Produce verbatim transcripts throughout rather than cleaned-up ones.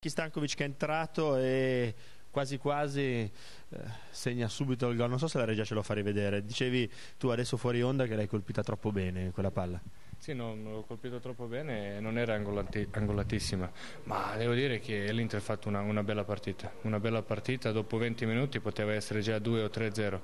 Stankovic che è entrato e quasi quasi eh, segna subito il gol. Non so se la regia ce lo fa rivedere. Dicevi tu adesso fuori onda che l'hai colpita troppo bene quella palla. Sì, non l'ho colpito troppo bene, non era angolati, angolatissima, ma devo dire che l'Inter ha fatto una, una bella partita, una bella partita, dopo venti minuti poteva essere già due o tre zero.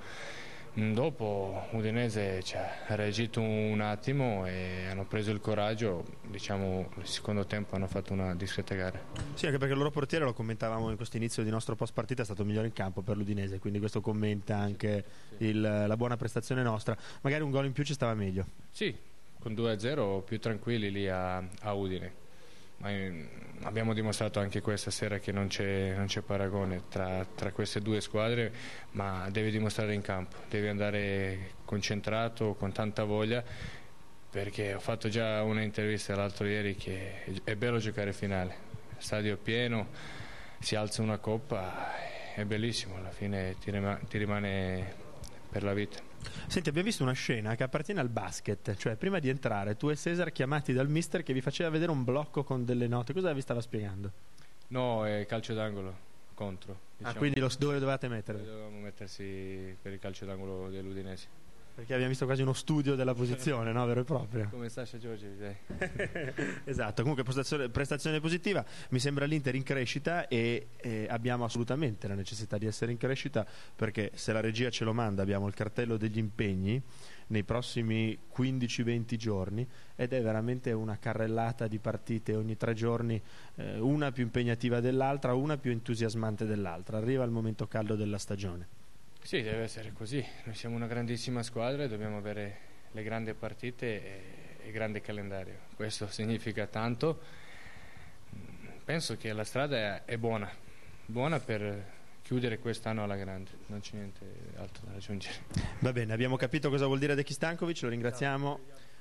Dopo Udinese cioè, ha reagito un attimo e hanno preso il coraggio, diciamo nel secondo tempo hanno fatto una discreta gara. Sì, anche perché il loro portiere, lo commentavamo in questo inizio di nostro post partita, è stato il migliore in campo per l'Udinese, quindi questo commenta anche sì, sì. Il, la buona prestazione nostra. Magari un gol in più ci stava meglio. Sì, con due a zero più tranquilli lì a, a Udine. Ma abbiamo dimostrato anche questa sera che non c'è, non c'è paragone tra, tra queste due squadre, ma devi dimostrare in campo, devi andare concentrato, con tanta voglia, perché ho fatto già una intervista l'altro ieri che è bello giocare finale, stadio pieno, si alza una coppa, è bellissimo, alla fine ti rimane, ti rimane per la vita. Senti, abbiamo visto una scena che appartiene al basket, cioè prima di entrare tu e Cesar chiamati dal mister che vi faceva vedere un blocco con delle note. Cosa vi stava spiegando? No, è calcio d'angolo contro, diciamo. Ah, quindi lo, dove dovevate mettere? Dovevamo mettersi per il calcio d'angolo dell'Udinese, perché abbiamo visto quasi uno studio della posizione, no? Vero e proprio. come Sasha Giorgi, dai. Esatto, comunque prestazione, prestazione positiva. Mi sembra l'Inter in crescita e eh, abbiamo assolutamente la necessità di essere in crescita, perché se la regia ce lo manda abbiamo il cartello degli impegni nei prossimi quindici venti giorni ed è veramente una carrellata di partite ogni tre giorni, eh, una più impegnativa dell'altra, una più entusiasmante dell'altra. Arriva il momento caldo della stagione. Sì, deve essere così, noi siamo una grandissima squadra e dobbiamo avere le grandi partite e il grande calendario, questo significa tanto. Penso che la strada è buona, buona per chiudere quest'anno alla grande, non c'è niente altro da aggiungere. Va bene, abbiamo capito cosa vuol dire Decky Stankovic, lo ringraziamo.